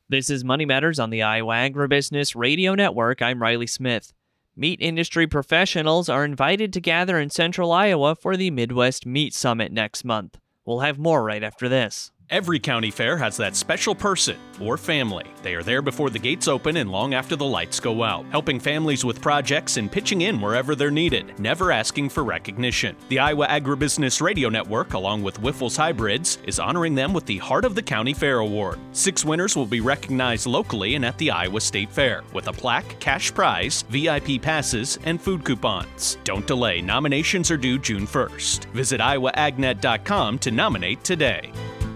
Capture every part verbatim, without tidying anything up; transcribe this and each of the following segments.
This is Money Matters on the Iowa Agribusiness Radio Network. I'm Riley Smith. Meat industry professionals are invited to gather in central Iowa for the Midwest Meat Summit next month. We'll have more right after this. Every county fair has that special person or family. They are there before the gates open and long after the lights go out, helping families with projects and pitching in wherever they're needed, never asking for recognition. The Iowa Agribusiness Radio Network, along with Wyffels Hybrids, is honoring them with the Heart of the County Fair Award. Six winners will be recognized locally and at the Iowa State Fair, with a plaque, cash prize, V I P passes, and food coupons. Don't delay. Nominations are due June first. Visit iowa agnet dot com to nominate today.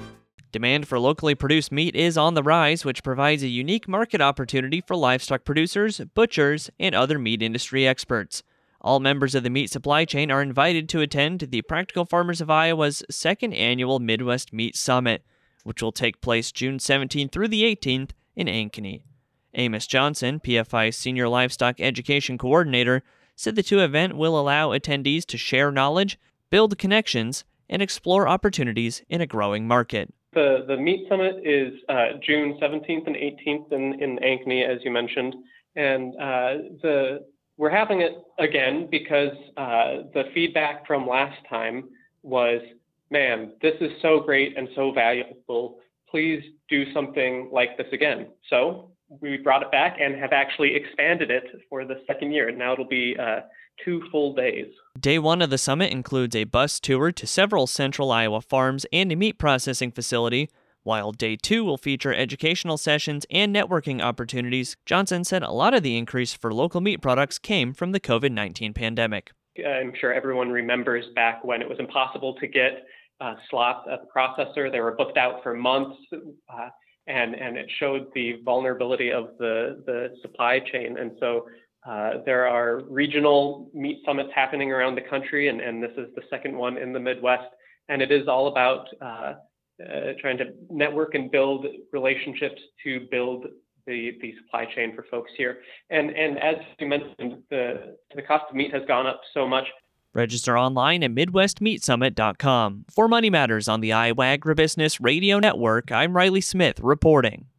Demand for locally produced meat is on the rise, which provides a unique market opportunity for livestock producers, butchers, and other meat industry experts. All members of the meat supply chain are invited to attend the Practical Farmers of Iowa's second annual Midwest Meat Summit, which will take place June seventeenth through the eighteenth in Ankeny. Amos Johnson, P F I's Senior Livestock Education Coordinator, said the two event will allow attendees to share knowledge, build connections, and explore opportunities in a growing market. The the Meat Summit is uh, June seventeenth and eighteenth in, in Ankeny, as you mentioned, and uh, the we're having it again because uh, the feedback from last time was, man, this is so great and so valuable. Please do something like this again. So we brought it back and have actually expanded it for the second year. Now it'll be uh, two full days. Day one of the summit includes a bus tour to several central Iowa farms and a meat processing facility, while day two will feature educational sessions and networking opportunities. Johnson said a lot of the increase for local meat products came from the covid nineteen pandemic. I'm sure everyone remembers back when it was impossible to get uh, slots at the processor. They were booked out for months, uh, and, and it showed the vulnerability of the, the supply chain. And so Uh, there are regional meat summits happening around the country, and, and this is the second one in the Midwest. And it is all about uh, uh, trying to network and build relationships to build the, the supply chain for folks here. And, and as you mentioned, the, the cost of meat has gone up so much. Register online at midwest meat summit dot com. For Money Matters on the Iowa Agribusiness Radio Network, I'm Riley Smith reporting.